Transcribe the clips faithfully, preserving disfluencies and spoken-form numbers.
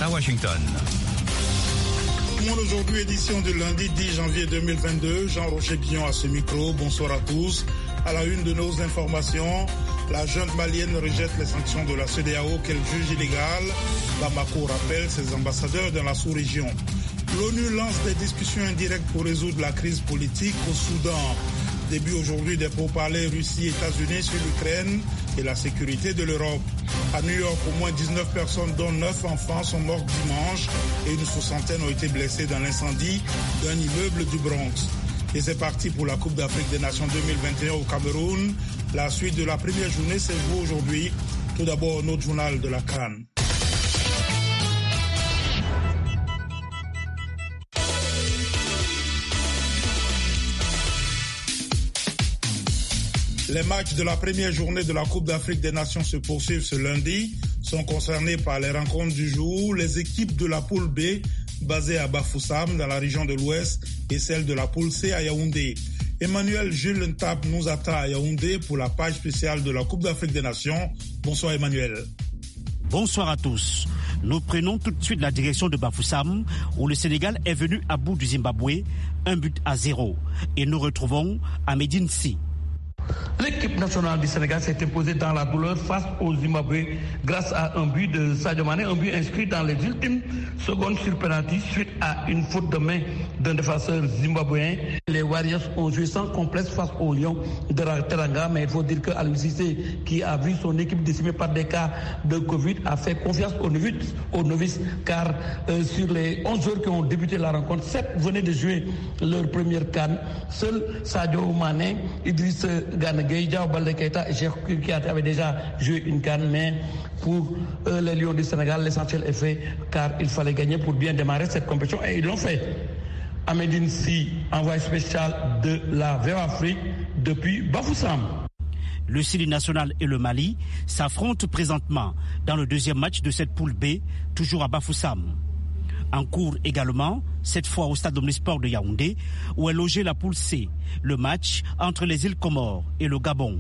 à Washington. Aujourd'hui, édition du lundi dix janvier deux mille vingt-deux. Jean-Roger Guillon à ce micro. Bonsoir à tous. À la une de nos informations, la junte malienne rejette les sanctions de la C E D E A O qu'elle juge illégales. Bamako rappelle ses ambassadeurs dans la sous-région. L'ONU lance des discussions indirectes pour résoudre la crise politique au Soudan. Début aujourd'hui des pourparlers Russie-États-Unis sur l'Ukraine et la sécurité de l'Europe. À New York, au moins dix-neuf personnes, dont neuf enfants, sont mortes dimanche et une soixantaine ont été blessées dans l'incendie d'un immeuble du Bronx. Et c'est parti pour la Coupe d'Afrique des Nations deux mille vingt et un au Cameroun. La suite de la première journée s'est jouée aujourd'hui. Tout d'abord, notre journal de la CAN. Les matchs de la première journée de la Coupe d'Afrique des Nations se poursuivent ce lundi. Sont concernés par les rencontres du jour les équipes de la poule B, basée à Bafoussam, dans la région de l'Ouest, et celle de la poule C à Yaoundé. Emmanuel Jules Ntap nous attend à Yaoundé pour la page spéciale de la Coupe d'Afrique des Nations. Bonsoir Emmanuel. Bonsoir à tous. Nous prenons tout de suite la direction de Bafoussam, où le Sénégal est venu à bout du Zimbabwe, un but à zéro. Et nous retrouvons Amédine Si. L'équipe nationale du Sénégal s'est imposée dans la douleur face au Zimbabwe grâce à un but de Sadio Mané, un but inscrit dans les ultimes secondes sur penalty suite à une faute de main d'un défenseur zimbabwéen. Les Warriors ont joué sans complexe face aux Lions de la Teranga, mais il faut dire que Aliou Cissé, qui a vu son équipe décimée par des cas de Covid, a fait confiance aux novices, aux novices car euh, sur les onze joueurs qui ont débuté la rencontre, sept venaient de jouer leur première CAN. Seul Sadio Mané, Idriss Gana Gueye, Diao Baldé Keita et Cheikh Kouyaté avaient déjà joué une CAN, mais pour euh, les Lions du Sénégal, l'essentiel est fait car il fallait gagner pour bien démarrer cette compétition et ils l'ont fait. Amédine Si, envoyé spécial de la V O Afrique depuis Bafoussam. Le Sili national et le Mali s'affrontent présentement dans le deuxième match de cette poule B, toujours à Bafoussam. En cours également, cette fois au stade Omnisport de Yaoundé, où est logée la poule C, le match entre les îles Comores et le Gabon.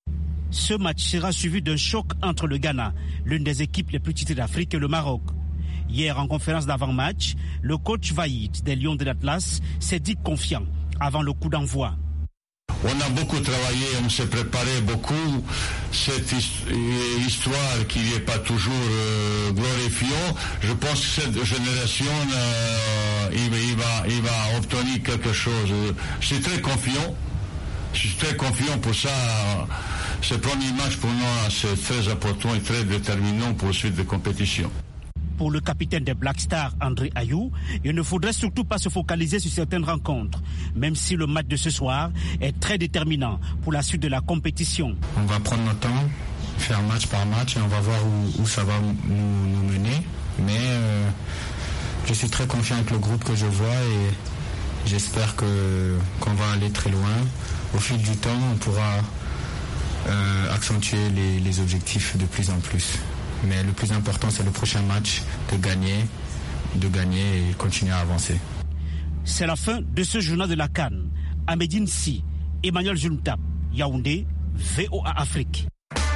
Ce match sera suivi d'un choc entre le Ghana, l'une des équipes les plus titrées d'Afrique, et le Maroc. Hier, en conférence d'avant-match, le coach Vaïd des Lions de l'Atlas s'est dit confiant avant le coup d'envoi. On a beaucoup travaillé, on s'est préparé beaucoup. Cette histoire qui n'est pas toujours euh, glorifiante, je pense que cette génération, euh, il, il, va, il va obtenir quelque chose. Je suis très confiant. Je suis très confiant pour ça. Ce premier match pour nous, c'est très important et très déterminant pour la suite de compétition. Pour le capitaine des Black Stars, André Ayou, il ne faudrait surtout pas se focaliser sur certaines rencontres, même si le match de ce soir est très déterminant pour la suite de la compétition. On va prendre notre temps, faire match par match et on va voir où, où ça va nous, nous mener. Mais euh, je suis très confiant avec le groupe que je vois et j'espère que, qu'on va aller très loin. Au fil du temps, on pourra euh, accentuer les, les objectifs de plus en plus. Mais le plus important, c'est le prochain match, de gagner, de gagner et continuer à avancer. C'est la fin de ce journal de la CAN. Amédine Si, Emmanuel Jules Ntap, Yaoundé, V O A Afrique.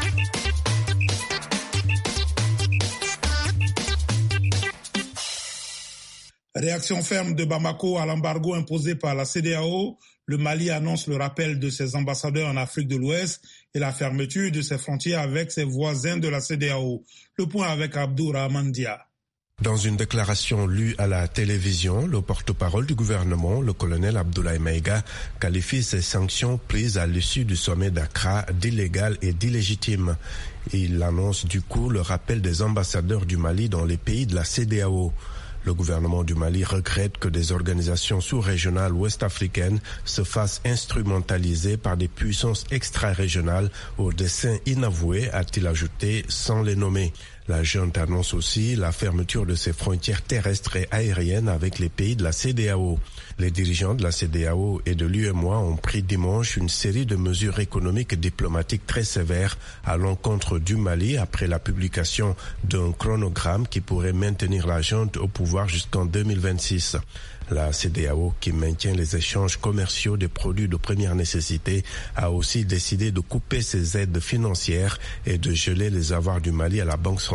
Réaction ferme de Bamako à l'embargo imposé par la C E D E A O. Le Mali annonce le rappel de ses ambassadeurs en Afrique de l'Ouest et la fermeture de ses frontières avec ses voisins de la C E D E A O. Le point avec Abdou Rahman Dia. Dans une déclaration lue à la télévision, le porte-parole du gouvernement, le colonel Abdoulaye Maïga, qualifie ces sanctions prises à l'issue du sommet d'Accra d'illégales et d'illégitimes. Il annonce du coup le rappel des ambassadeurs du Mali dans les pays de la C E D E A O. Le gouvernement du Mali regrette que des organisations sous-régionales ouest-africaines se fassent instrumentaliser par des puissances extra-régionales aux desseins inavoués, a-t-il ajouté, sans les nommer. La junte annonce aussi la fermeture de ses frontières terrestres et aériennes avec les pays de la C E D E A O. Les dirigeants de la C E D E A O et de l'U E M O A ont pris dimanche une série de mesures économiques et diplomatiques très sévères à l'encontre du Mali après la publication d'un chronogramme qui pourrait maintenir la junte au pouvoir jusqu'en deux mille vingt-six. La C E D E A O, qui maintient les échanges commerciaux des produits de première nécessité, a aussi décidé de couper ses aides financières et de geler les avoirs du Mali à la Banque centrale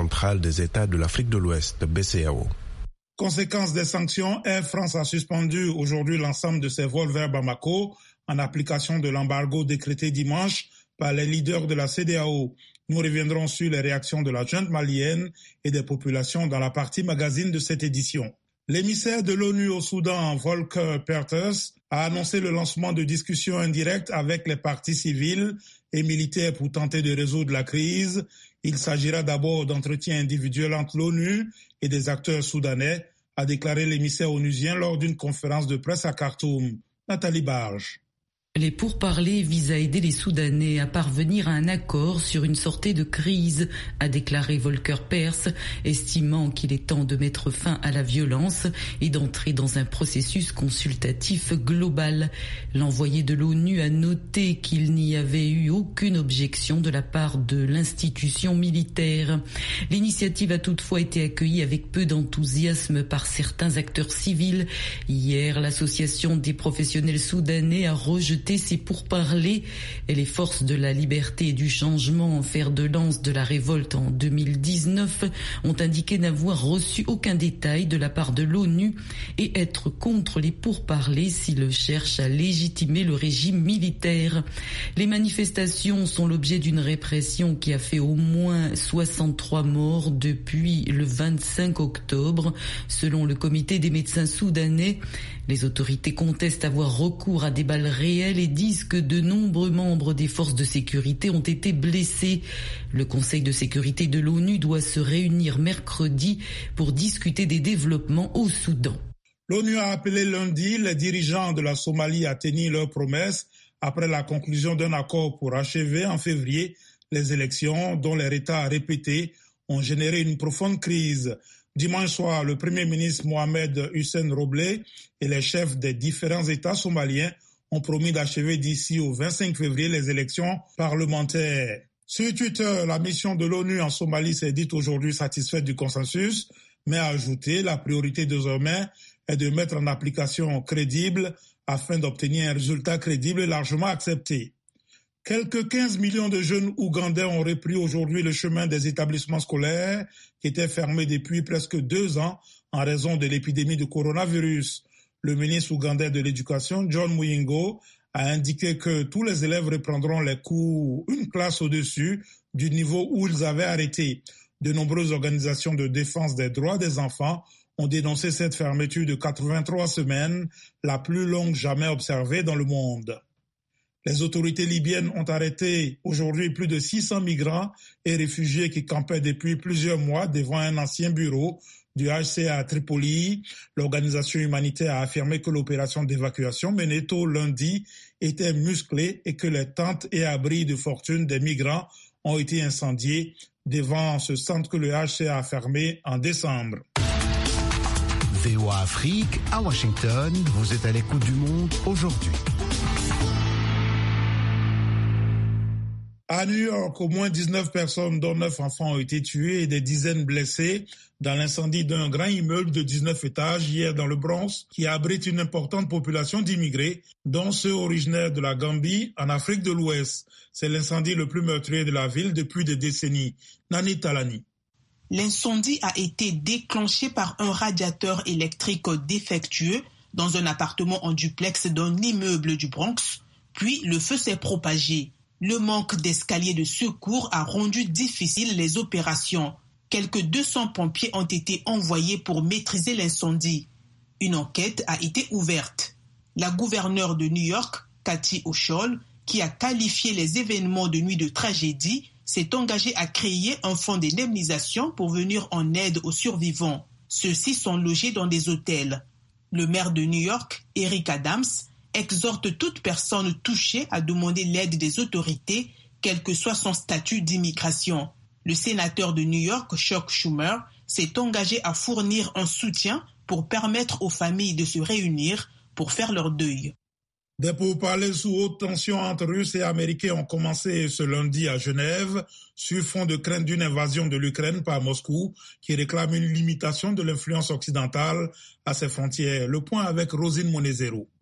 centrale des États de l'Afrique de l'Ouest, B C A O. Conséquence des sanctions, Air France a suspendu aujourd'hui l'ensemble de ses vols vers Bamako en application de l'embargo décrété dimanche par les leaders de la C D A O. Nous reviendrons sur les réactions de la junte malienne et des populations dans la partie magazine de cette édition. L'émissaire de l'ONU au Soudan, Volker Perthes, a annoncé le lancement de discussions indirectes avec les partis civils et militaires pour tenter de résoudre la crise. Il s'agira d'abord d'entretiens individuels entre l'ONU et des acteurs soudanais, a déclaré l'émissaire onusien lors d'une conférence de presse à Khartoum. Nathalie Barge. Les pourparlers visent à aider les Soudanais à parvenir à un accord sur une sortie de crise, a déclaré Volker Perthes, estimant qu'il est temps de mettre fin à la violence et d'entrer dans un processus consultatif global. L'envoyé de l'ONU a noté qu'il n'y avait eu aucune objection de la part de l'institution militaire. L'initiative a toutefois été accueillie avec peu d'enthousiasme par certains acteurs civils. Hier, l'association des professionnels soudanais a rejeté ces pourparlers et les forces de la liberté et du changement, fer de lance de la révolte en deux mille dix-neuf, ont indiqué n'avoir reçu aucun détail de la part de l'ONU et être contre les pourparlers s'ils cherchent à légitimer le régime militaire. Les manifestations sont l'objet d'une répression qui a fait au moins soixante-trois morts depuis le vingt-cinq octobre, selon le comité des médecins soudanais. Les autorités contestent avoir recours à des balles réelles et disent que de nombreux membres des forces de sécurité ont été blessés. Le Conseil de sécurité de l'ONU doit se réunir mercredi pour discuter des développements au Soudan. L'ONU a appelé lundi les dirigeants de la Somalie à tenir leurs promesses après la conclusion d'un accord pour achever en février les élections dont les retards répétés ont généré une profonde crise. Dimanche soir, le Premier ministre Mohamed Hussein Roble et les chefs des différents États somaliens ont promis d'achever d'ici au vingt-cinq février les élections parlementaires. Sur Twitter, la mission de l'ONU en Somalie s'est dite aujourd'hui satisfaite du consensus, mais a ajouté la priorité désormais est de mettre en application crédible afin d'obtenir un résultat crédible et largement accepté. Quelques quinze millions de jeunes Ougandais ont repris aujourd'hui le chemin des établissements scolaires qui étaient fermés depuis presque deux ans en raison de l'épidémie de coronavirus. Le ministre ougandais de l'Éducation, John Muyingo, a indiqué que tous les élèves reprendront les cours une classe au-dessus du niveau où ils avaient arrêté. De nombreuses organisations de défense des droits des enfants ont dénoncé cette fermeture de quatre-vingt-trois semaines, la plus longue jamais observée dans le monde. Les autorités libyennes ont arrêté aujourd'hui plus de six cents migrants et réfugiés qui campaient depuis plusieurs mois devant un ancien bureau du H C R à Tripoli. L'organisation humanitaire a affirmé que l'opération d'évacuation menée tôt lundi était musclée et que les tentes et abris de fortune des migrants ont été incendiés devant ce centre que le H C R a fermé en décembre. V O A Afrique, à Washington, vous êtes à l'écoute du monde aujourd'hui. À New York, au moins dix-neuf personnes, dont neuf enfants, ont été tuées et des dizaines blessées dans l'incendie d'un grand immeuble de dix-neuf étages hier dans le Bronx, qui abrite une importante population d'immigrés, dont ceux originaires de la Gambie, en Afrique de l'Ouest. C'est l'incendie le plus meurtrier de la ville depuis des décennies. Nani Talani. L'incendie a été déclenché par un radiateur électrique défectueux dans un appartement en duplex d'un immeuble du Bronx, puis le feu s'est propagé. Le manque d'escaliers de secours a rendu difficiles les opérations. Quelques deux cents pompiers ont été envoyés pour maîtriser l'incendie. Une enquête a été ouverte. La gouverneure de New York, Kathy Hochul, qui a qualifié les événements de nuit de tragédie, s'est engagée à créer un fonds d'indemnisation pour venir en aide aux survivants. Ceux-ci sont logés dans des hôtels. Le maire de New York, Eric Adams, exhorte toute personne touchée à demander l'aide des autorités, quel que soit son statut d'immigration. Le sénateur de New York, Chuck Schumer, s'est engagé à fournir un soutien pour permettre aux familles de se réunir pour faire leur deuil. Des pourparlers sous haute tension entre Russes et Américains ont commencé ce lundi à Genève, sur fond de crainte d'une invasion de l'Ukraine par Moscou, qui réclame une limitation de l'influence occidentale à ses frontières. Le point avec Rosine Monezero.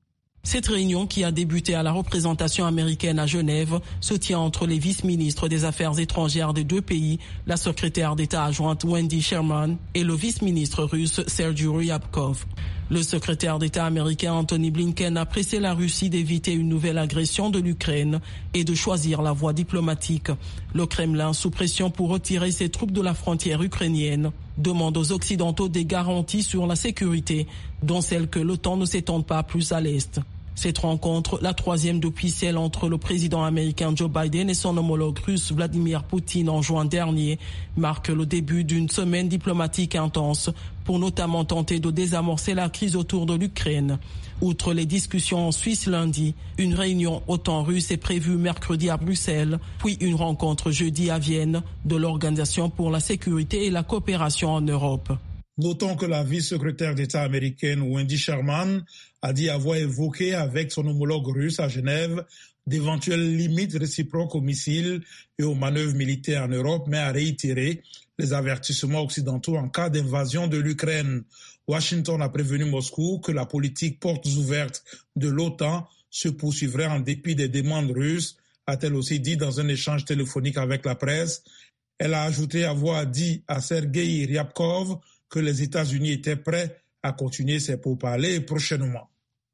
Cette réunion, qui a débuté à la représentation américaine à Genève, se tient entre les vice-ministres des Affaires étrangères des deux pays, la secrétaire d'État adjointe Wendy Sherman et le vice-ministre russe Sergei Ryabkov. Le secrétaire d'État américain Anthony Blinken a pressé la Russie d'éviter une nouvelle agression de l'Ukraine et de choisir la voie diplomatique. Le Kremlin, sous pression pour retirer ses troupes de la frontière ukrainienne, demande aux Occidentaux des garanties sur la sécurité, dont celle que l'OTAN ne s'étende pas plus à l'Est. Cette rencontre, la troisième depuis celle entre le président américain Joe Biden et son homologue russe Vladimir Poutine en juin dernier, marque le début d'une semaine diplomatique intense pour notamment tenter de désamorcer la crise autour de l'Ukraine. Outre les discussions en Suisse lundi, une réunion OTAN russe est prévue mercredi à Bruxelles, puis une rencontre jeudi à Vienne de l'Organisation pour la sécurité et la coopération en Europe. Notons que la vice-secrétaire d'État américaine Wendy Sherman a dit avoir évoqué avec son homologue russe à Genève d'éventuelles limites réciproques aux missiles et aux manœuvres militaires en Europe, mais a réitéré les avertissements occidentaux en cas d'invasion de l'Ukraine. Washington a prévenu Moscou que la politique portes ouvertes de l'OTAN se poursuivrait en dépit des demandes russes, a-t-elle aussi dit dans un échange téléphonique avec la presse. Elle a ajouté avoir dit à Sergei Ryabkov que les États-Unis étaient prêts à continuer ces pourparlers prochainement.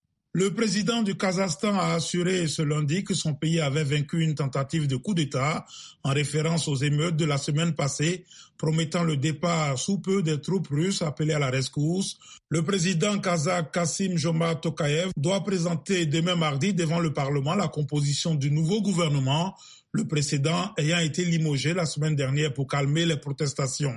Le président du Kazakhstan a assuré ce lundi que son pays avait vaincu une tentative de coup d'État en référence aux émeutes de la semaine passée, promettant le départ sous peu des troupes russes appelées à la rescousse. Le président kazakh Kassym-Jomart Tokayev doit présenter demain mardi devant le Parlement la composition du nouveau gouvernement, le précédent ayant été limogé la semaine dernière pour calmer les protestations.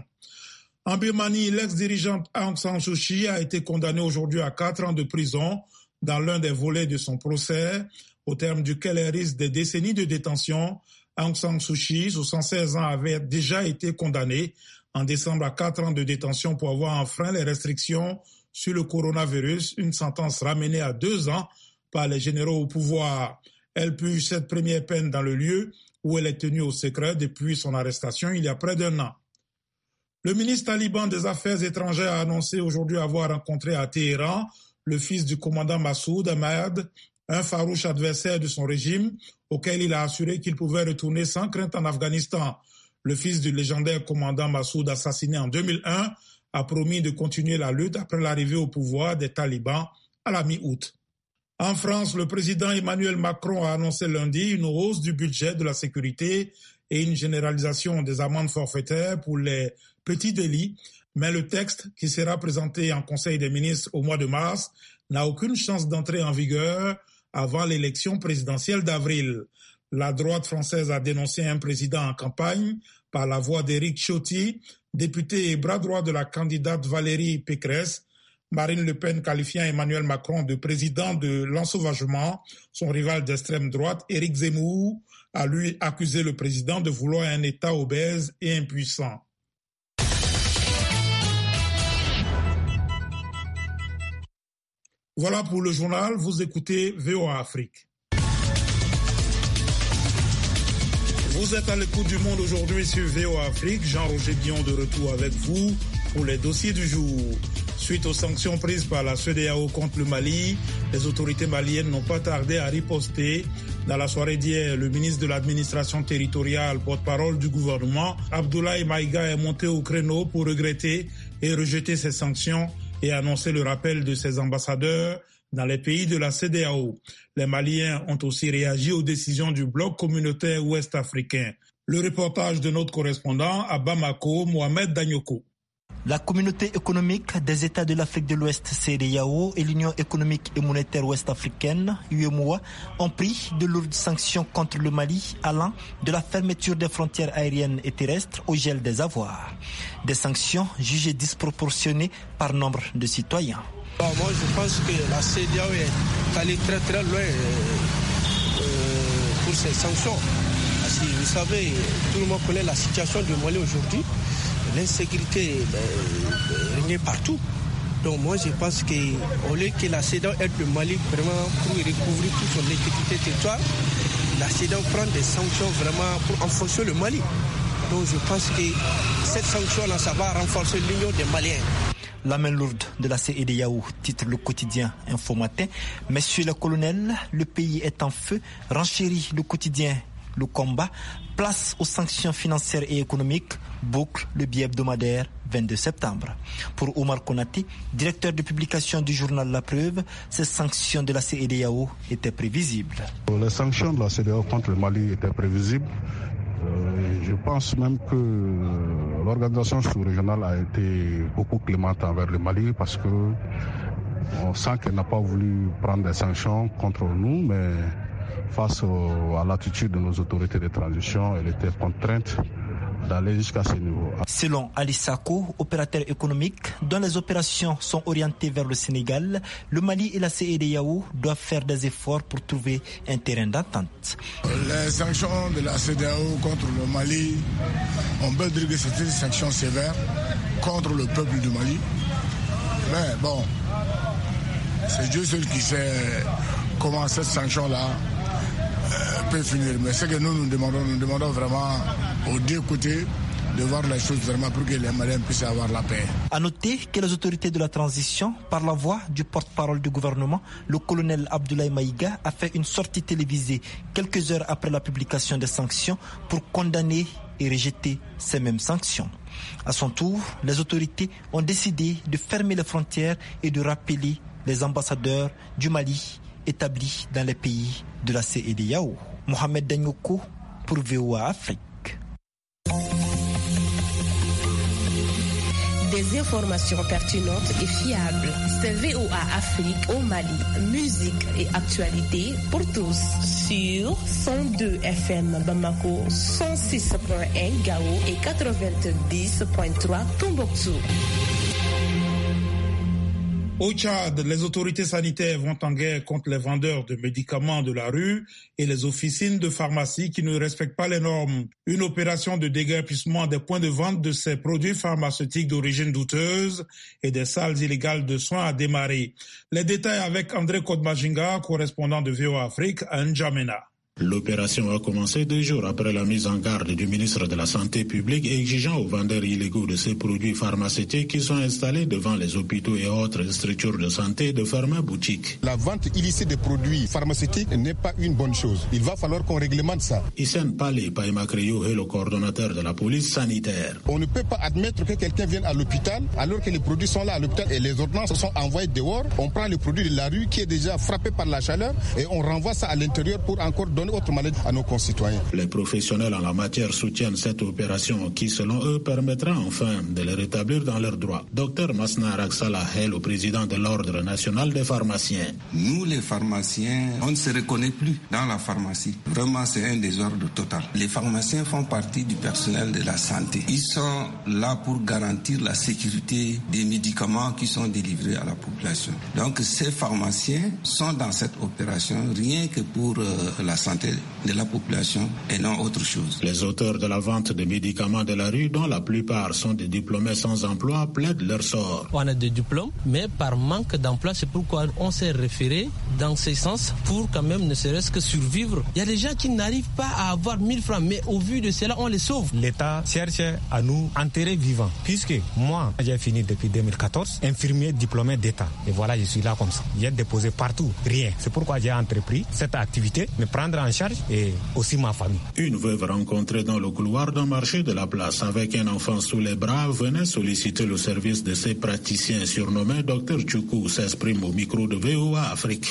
En Birmanie, l'ex-dirigeante Aung San Suu Kyi a été condamnée aujourd'hui à quatre ans de prison dans l'un des volets de son procès, au terme duquel elle risque des décennies de détention. Aung San Suu Kyi, soixante-seize ans, avait déjà été condamnée en décembre à quatre ans de détention pour avoir enfreint les restrictions sur le coronavirus, une sentence ramenée à deux ans par les généraux au pouvoir. Elle purge cette première peine dans le lieu où elle est tenue au secret depuis son arrestation il y a près d'un an. Le ministre taliban des Affaires étrangères a annoncé aujourd'hui avoir rencontré à Téhéran le fils du commandant Massoud Ahmad, un farouche adversaire de son régime, auquel il a assuré qu'il pouvait retourner sans crainte en Afghanistan. Le fils du légendaire commandant Massoud, assassiné en deux mille un, a promis de continuer la lutte après l'arrivée au pouvoir des talibans à la mi-août. En France, le président Emmanuel Macron a annoncé lundi une hausse du budget de la sécurité et une généralisation des amendes forfaitaires pour les petits délits, mais le texte qui sera présenté en Conseil des ministres au mois de mars n'a aucune chance d'entrer en vigueur avant l'élection présidentielle d'avril. La droite française a dénoncé un président en campagne par la voix d'Éric Ciotti, député et bras droit de la candidate Valérie Pécresse. Marine Le Pen qualifiant Emmanuel Macron de président de l'ensauvagement. Son rival d'extrême droite, Éric Zemmour, a lui accusé le président de vouloir un État obèse et impuissant. Voilà pour le journal, vous écoutez V O A Afrique. Vous êtes à l'écoute du monde aujourd'hui sur V O A Afrique. Jean-Roger Bion de retour avec vous pour les dossiers du jour. Suite aux sanctions prises par la CEDEAO contre le Mali, les autorités maliennes n'ont pas tardé à riposter. Dans la soirée d'hier, le ministre de l'administration territoriale, porte-parole du gouvernement, Abdoulaye Maïga, est monté au créneau pour regretter et rejeter ces sanctions et annoncer le rappel de ses ambassadeurs dans les pays de la CEDEAO. Les Maliens ont aussi réagi aux décisions du bloc communautaire ouest-africain. Le reportage de notre correspondant à Bamako, Mohamed Danyoko. La communauté économique des États de l'Afrique de l'Ouest, CEDEAO, et l'Union économique et monétaire ouest-africaine, U E M O A, ont pris de lourdes sanctions contre le Mali, allant de la fermeture des frontières aériennes et terrestres au gel des avoirs. Des sanctions jugées disproportionnées par nombre de citoyens. Bon, moi, je pense que la CEDEAO est allée très très loin euh, pour ces sanctions. Parce que vous savez, tout le monde connaît la situation du Mali aujourd'hui. L'insécurité ben, règne partout. Donc moi je pense qu'au lieu que la CEDEAO aide le Mali vraiment pour recouvrir toute son intégrité territoire, la CEDEAO prend des sanctions vraiment pour enfoncer le Mali. Donc je pense que cette sanction-là, ça va renforcer l'union des Maliens. La main lourde de la C E D E A O, titre le quotidien Info Matin. Messieurs les colonels, le pays est en feu, renchérit le quotidien Le Combat, place aux sanctions financières et économiques, boucle le billet hebdomadaire vingt-deux septembre. Pour Omar Konati, directeur de publication du journal La Preuve, ces sanctions de la C E D E A O étaient prévisibles. Les sanctions de la C E D E A O contre le Mali étaient prévisibles. Euh, je pense même que l'organisation sous-régionale a été beaucoup clémente envers le Mali parce que on sent qu'elle n'a pas voulu prendre des sanctions contre nous, mais face au, à l'attitude de nos autorités de transition, elle était contrainte d'aller jusqu'à ce niveau. Selon Ali Sako, opérateur économique, dont les opérations sont orientées vers le Sénégal, le Mali et la C E D E A O doivent faire des efforts pour trouver un terrain d'entente. Les sanctions de la C E D E A O contre le Mali, on peut dire que c'est une sanction sévère contre le peuple du Mali. Mais bon, c'est Dieu seul qui sait comment cette sanction-là peut finir. Mais ce que nous nous demandons, nous demandons vraiment aux deux côtés de voir les choses vraiment pour que les Maliens puissent avoir la paix. À noter que les autorités de la transition, par la voix du porte-parole du gouvernement, le colonel Abdoulaye Maïga, a fait une sortie télévisée quelques heures après la publication des sanctions pour condamner et rejeter ces mêmes sanctions. À son tour, les autorités ont décidé de fermer les frontières et de rappeler les ambassadeurs du Mali établis dans les pays de la C E D E A O. Mohamed Danyoko pour V O A Afrique. Des informations pertinentes et fiables. C'est V O A Afrique au Mali. Musique et actualité pour tous. Sur cent deux F M Bamako, cent six point un Gao et quatre-vingt-dix point trois Tombouctou. Au Tchad, les autorités sanitaires vont en guerre contre les vendeurs de médicaments de la rue et les officines de pharmacie qui ne respectent pas les normes. Une opération de déguerpissement des points de vente de ces produits pharmaceutiques d'origine douteuse et des salles illégales de soins a démarré. Les détails avec André Kodmajinga, correspondant de V O A Afrique à N'Djamena. L'opération a commencé deux jours après la mise en garde du ministre de la Santé publique exigeant aux vendeurs illégaux de ces produits pharmaceutiques qui sont installés devant les hôpitaux et autres structures de santé de fermer boutique. La vente illicite des produits pharmaceutiques n'est pas une bonne chose. Il va falloir qu'on réglemente ça. Hissène Palé Païmakrio est le coordonnateur de la police sanitaire. On ne peut pas admettre que quelqu'un vienne à l'hôpital alors que les produits sont là à l'hôpital et les ordonnances sont envoyées dehors. On prend les produits de la rue qui est déjà frappé par la chaleur et on renvoie ça à l'intérieur pour encore donner autre maladie à nos concitoyens. Les professionnels en la matière soutiennent cette opération qui, selon eux, permettra enfin de les rétablir dans leurs droits. Docteur Masna Raksala est le président de l'Ordre national des pharmaciens. Nous, les pharmaciens, on ne se reconnaît plus dans la pharmacie. Vraiment, c'est un désordre total. Les pharmaciens font partie du personnel de la santé. Ils sont là pour garantir la sécurité des médicaments qui sont délivrés à la population. Donc, ces pharmaciens sont dans cette opération rien que pour euh, la santé de la population et non autre chose. Les auteurs de la vente de médicaments de la rue, dont la plupart sont des diplômés sans emploi, plaident leur sort. On a des diplômes, mais par manque d'emploi, c'est pourquoi on s'est référé dans ce sens pour quand même ne serait-ce que survivre. Il y a des gens qui n'arrivent pas à avoir mille francs, mais au vu de cela, on les sauve. L'État cherche à nous enterrer vivants, puisque moi, j'ai fini depuis deux mille quatorze, infirmier diplômé d'État. Et voilà, je suis là comme ça. J'ai déposé partout, rien. C'est pourquoi j'ai entrepris cette activité, me prendre en charge et aussi ma famille. Une veuve rencontrée dans le couloir d'un marché de la place avec un enfant sous les bras venait solliciter le service de ses praticiens surnommés Docteur Tchoukou, s'exprime au micro de V O A Afrique.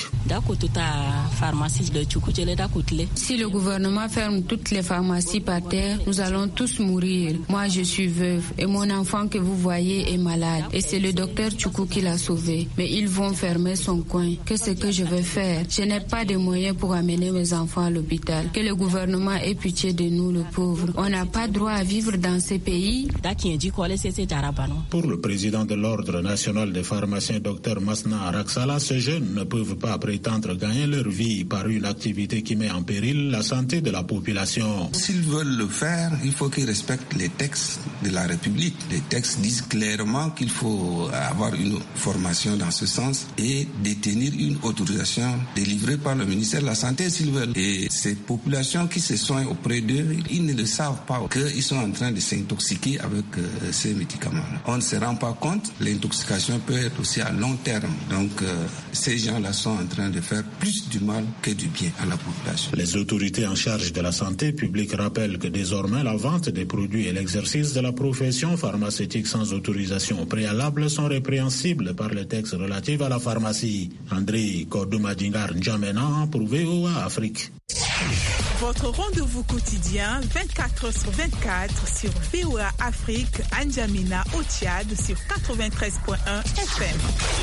Si le gouvernement ferme toutes les pharmacies par terre, nous allons tous mourir. Moi, je suis veuve et mon enfant que vous voyez est malade. Et c'est le docteur Tchoukou qui l'a sauvé. Mais ils vont fermer son coin. Qu'est-ce que je vais faire? Je n'ai pas de moyens pour amener mes enfants à l'hôpital. Que le gouvernement ait pitié de nous, le pauvre. On n'a pas droit à vivre dans ces pays. Pour le président de l'Ordre national des pharmaciens, Dr Masna Raksala, ces jeunes ne peuvent pas prétendre gagner leur vie par une activité qui met en péril la santé de la population. S'ils veulent le faire, il faut qu'ils respectent les textes de la République. Les textes disent clairement qu'il faut avoir une formation dans ce sens et détenir une autorisation délivrée par le ministère de la Santé s'ils veulent. Et Et ces populations qui se soignent auprès d'eux, ils ne le savent pas qu'ils sont en train de s'intoxiquer avec euh, ces médicaments. On ne se rend pas compte, l'intoxication peut être aussi à long terme. Donc euh, ces gens-là sont en train de faire plus du mal que du bien à la population. Les autorités en charge de la santé publique rappellent que désormais la vente des produits et l'exercice de la profession pharmaceutique sans autorisation préalable sont répréhensibles par les textes relatifs à la pharmacie. André Kordomadingar N'Djamena pour V O A Afrique. Votre rendez-vous quotidien vingt-quatre heures sur vingt-quatre sur V O A Afrique, N'Djamena au Tchad sur quatre-vingt-treize virgule un F M.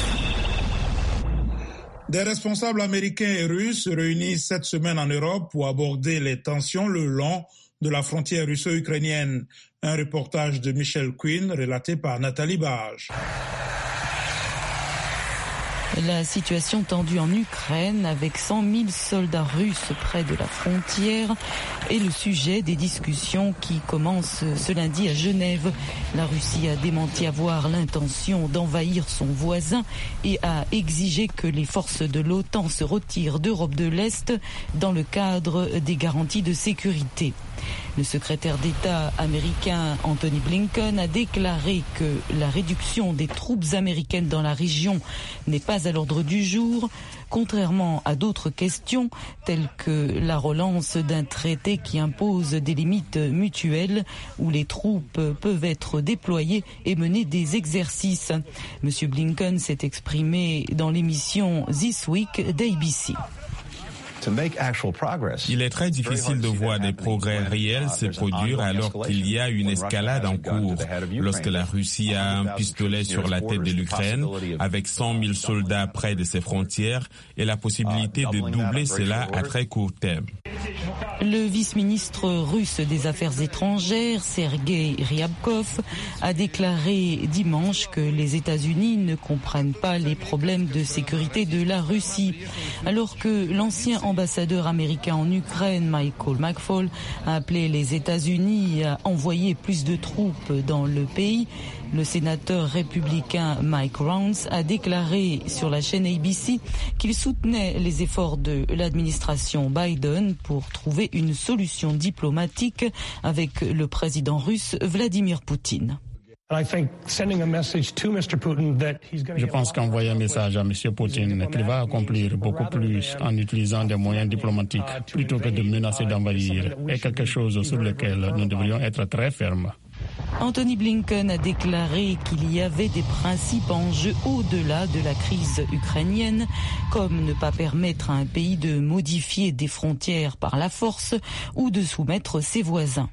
Des responsables américains et russes se réunissent cette semaine en Europe pour aborder les tensions le long de la frontière russo-ukrainienne. Un reportage de Michel Quinn relaté par Nathalie Barge. La situation tendue en Ukraine avec cent mille soldats russes près de la frontière est le sujet des discussions qui commencent ce lundi à Genève. La Russie a démenti avoir l'intention d'envahir son voisin et a exigé que les forces de l'OTAN se retirent d'Europe de l'Est dans le cadre des garanties de sécurité. Le secrétaire d'État américain Anthony Blinken a déclaré que la réduction des troupes américaines dans la région n'est pas à l'ordre du jour, contrairement à d'autres questions telles que la relance d'un traité qui impose des limites mutuelles où les troupes peuvent être déployées et mener des exercices. Monsieur Blinken s'est exprimé dans l'émission This Week d'A B C. Il est très difficile de voir des progrès réels se produire alors qu'il y a une escalade en cours. Lorsque la Russie a un pistolet sur la tête de l'Ukraine, avec cent mille soldats près de ses frontières et la possibilité de doubler cela à très court terme. Le vice-ministre russe des Affaires étrangères, Sergei Ryabkov, a déclaré dimanche que les États-Unis ne comprennent pas les problèmes de sécurité de la Russie, alors que l'ancien ambassadeur américain en Ukraine, Michael McFaul, a appelé les États-Unis à envoyer plus de troupes dans le pays. Le sénateur républicain Mike Rounds a déclaré sur la chaîne A B C qu'il soutenait les efforts de l'administration Biden pour trouver une solution diplomatique avec le président russe Vladimir Poutine. Je pense qu'envoyer un message à M. Poutine qu'il va accomplir beaucoup plus en utilisant des moyens diplomatiques plutôt que de menacer d'envahir est quelque chose sur lequel nous devrions être très fermes. Anthony Blinken a déclaré qu'il y avait des principes en jeu au-delà de la crise ukrainienne, comme ne pas permettre à un pays de modifier des frontières par la force ou de soumettre ses voisins.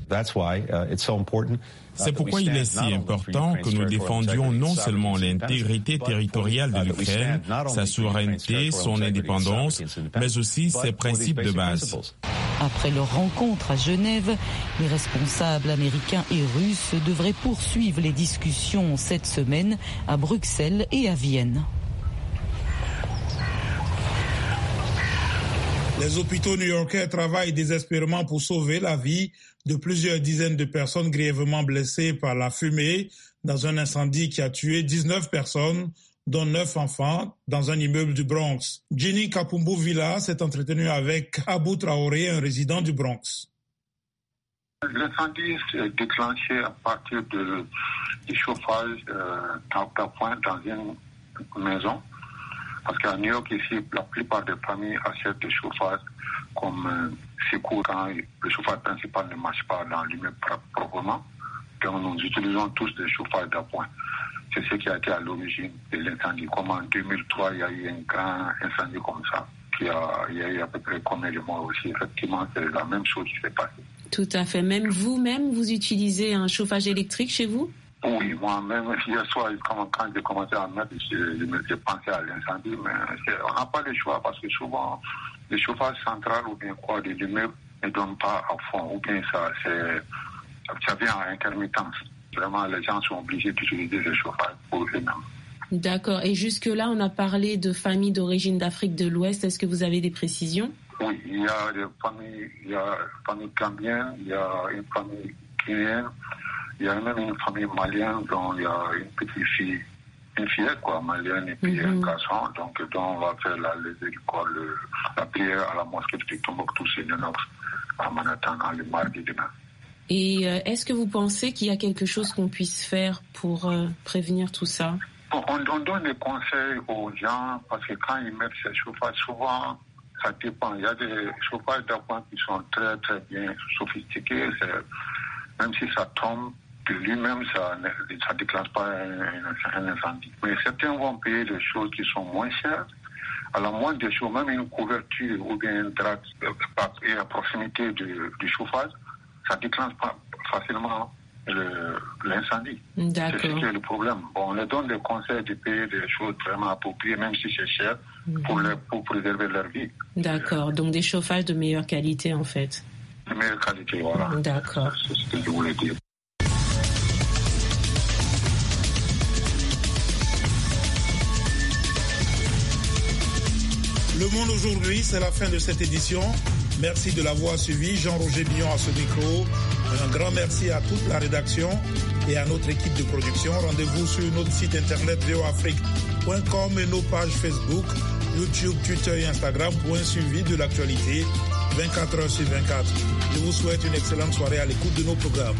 C'est pourquoi il est si important que nous défendions non seulement l'intégrité territoriale de l'Ukraine, sa souveraineté, son indépendance, mais aussi ses principes de base. Après leur rencontre à Genève, les responsables américains et russes devraient poursuivre les discussions cette semaine à Bruxelles et à Vienne. Les hôpitaux new-yorkais travaillent désespérément pour sauver la vie de plusieurs dizaines de personnes grièvement blessées par la fumée dans un incendie qui a tué dix-neuf personnes, dont neuf enfants, dans un immeuble du Bronx. Jenny Kapumbu Villa s'est entretenue avec Abou Traoré, un résident du Bronx. L'incendie s'est déclenché à partir de, du chauffage euh, d'appoint dans une maison. Parce qu'à New York, ici, la plupart des familles achètent des chauffages comme euh, secours quand le chauffage principal ne marche pas dans l'immeuble proprement. Donc nous utilisons tous des chauffages d'appoint. C'est ce qui a été à l'origine de l'incendie. Comme en deux mille trois, il y a eu un grand incendie comme ça. Puis, euh, il y a eu à peu près combien de mois aussi. Effectivement, c'est la même chose qui s'est passée. Tout à fait. Même vous-même, vous utilisez un chauffage électrique chez vous ? Oui, moi-même, hier soir, quand j'ai commencé à mettre, j'ai pensé à l'incendie, mais on n'a pas le choix parce que souvent, le chauffage central ou bien quoi, les immeubles ne donnent pas à fond, ou bien ça, c'est, ça vient à intermittence. Vraiment, les gens sont obligés d'utiliser le chauffage pour eux-mêmes. D'accord. Et jusque-là, on a parlé de familles d'origine d'Afrique de l'Ouest. Est-ce que vous avez des précisions? Oui, il y a des familles, il y a une famille gambienne, il y a une famille guinéenne. Il y a même une famille malienne dont il y a une petite fille une fillette, quoi, malienne, et puis mm-hmm. un garçon. Donc, donc, on va faire la levée du corps, le, la prière à la mosquée de Tombouctou, c'est à Manhattan, le mardi demain. Et euh, est-ce que vous pensez qu'il y a quelque chose qu'on puisse faire pour euh, prévenir tout ça? on, on donne des conseils aux gens, parce que quand ils mettent ces chauffages, souvent, ça dépend. Il y a des chauffages d'appoint qui sont très, très bien sophistiqués. C'est, même si ça tombe, de lui-même, ça ne déclenche pas un, un incendie. Mais certains vont payer des choses qui sont moins chères. À la moindre des choses, même une couverture ou bien un drap et à proximité du, du chauffage, ça déclenche pas facilement le, l'incendie. D'accord. C'est ce qui est le problème. Bon, on leur donne des conseils de payer des choses vraiment appropriées, même si c'est cher, mmh. pour, les, pour préserver leur vie. D'accord. Donc des chauffages de meilleure qualité, en fait. De meilleure qualité, voilà. D'accord. C'est ce que je voulais dire. Le Monde aujourd'hui, c'est la fin de cette édition. Merci de l'avoir suivi. Jean-Roger Billon à ce micro. Un grand merci à toute la rédaction et à notre équipe de production. Rendez-vous sur notre site internet v o afrique point com et nos pages Facebook, YouTube, Twitter et Instagram pour un suivi de l'actualité vingt-quatre heures sur vingt-quatre. Je vous souhaite une excellente soirée à l'écoute de nos programmes.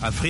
Afrique.